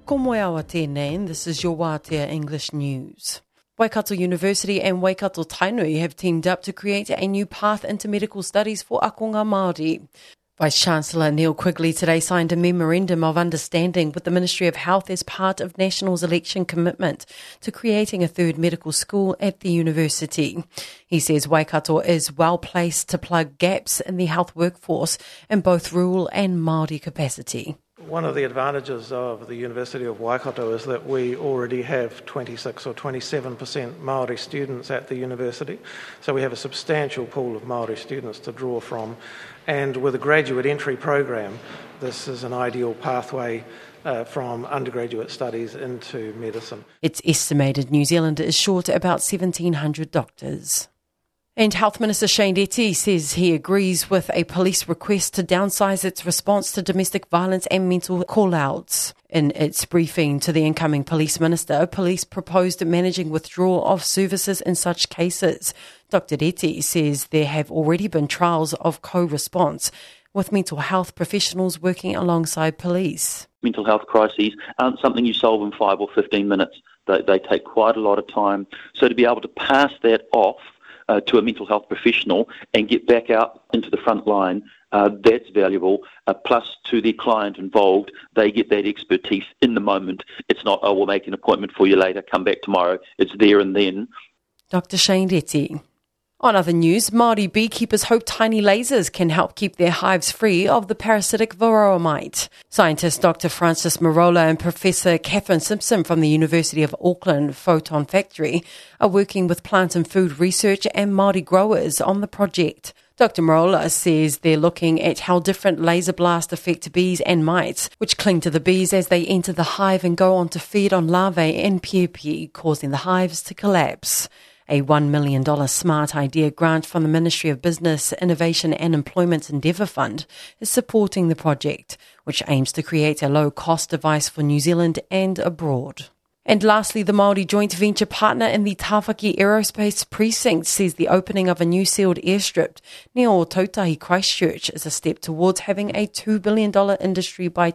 Ko moe awa tēnei, and this is your Wātea English News. Waikato University and Waikato Tainui have teamed up to create a new path into medical studies for akonga Māori. Vice-Chancellor Neil Quigley today signed a memorandum of understanding with the Ministry of Health as part of National's election commitment to creating a third medical school at the university. He says Waikato is well placed to plug gaps in the health workforce in both rural and Māori capacity. One of the advantages of the University of Waikato is that we already have 26 or 27% Māori students at the university, so we have a substantial pool of Māori students to draw from, and with a graduate entry program, this is an ideal pathway from undergraduate studies into medicine. It's estimated New Zealand is short about 1,700 doctors. And Health Minister Shane Reti says he agrees with a police request to downsize its response to domestic violence and mental call-outs. In its briefing to the incoming police minister, police proposed managing withdrawal of services in such cases. Dr Reti says there have already been trials of co-response with mental health professionals working alongside police. Mental health crises aren't something you solve in 5 or 15 minutes. They take quite a lot of time. So to be able to pass that off to a mental health professional and get back out into the front line, that's valuable. Plus, to the client involved, they get that expertise in the moment. It's not, oh, we'll make an appointment for you later, come back tomorrow. It's there and then. Dr Shane Reti. On other news, Māori beekeepers hope tiny lasers can help keep their hives free of the parasitic varroa mite. Scientist Dr Francis Marola and Professor Catherine Simpson from the University of Auckland Photon Factory are working with plant and food research and Māori growers on the project. Dr Marola says they're looking at how different laser blasts affect bees and mites, which cling to the bees as they enter the hive and go on to feed on larvae and pupae, causing the hives to collapse. A $1 million Smart Idea grant from the Ministry of Business, Innovation and Employment Endeavour Fund is supporting the project, which aims to create a low-cost device for New Zealand and abroad. And lastly, the Māori joint venture partner in the Tāwhaki Aerospace Precinct says the opening of a new sealed airstrip near Ōtautahi, Christchurch, is a step towards having a $2 billion industry by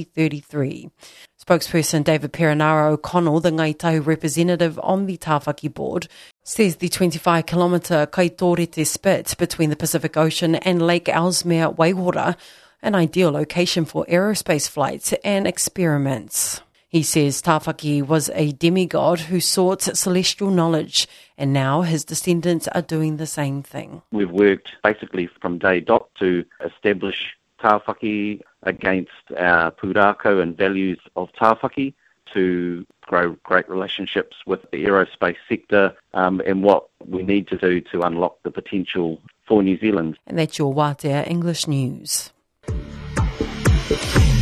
2033. Spokesperson David Perenara O'Connell, the Ngāi Tahu representative on the Tāwhaki board, says the 25-kilometre Kaitōrete spit between the Pacific Ocean and Lake Ellesmere Waiwara, an ideal location for aerospace flights and experiments. He says Tāwhaki was a demigod who sought celestial knowledge, and now his descendants are doing the same thing. We've worked basically from day dot to establish Tāwhaki against our pūrākau and values of Tāwhaki, to grow great relationships with the aerospace sector, and what we need to do to unlock the potential for New Zealand. And that's your Wātea English News.